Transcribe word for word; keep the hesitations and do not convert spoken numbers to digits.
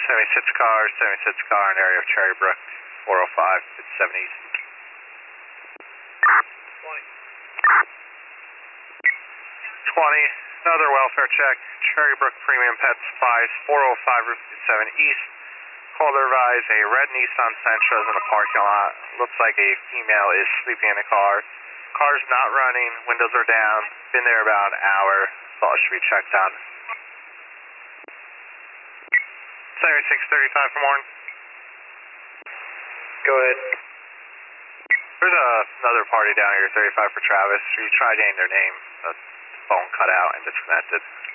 seventy-six car, seventy-six car in the area of Cherry Brook, four oh five, fifty-seven East. twenty. twenty, another welfare check, Cherry Brook Premium Pet Supplies, four oh five, Route fifty-seven East. Call to advise a red Nissan Sentra is in the parking lot. Looks like a female is sleeping in the car. Car's not running, windows are down, been there about an hour, thought it should be checked on. seventy-six thirty-five for morning. Go ahead. There's a, another party down here, thirty-five for Travis. You tried getting their name, the phone cut out and disconnected.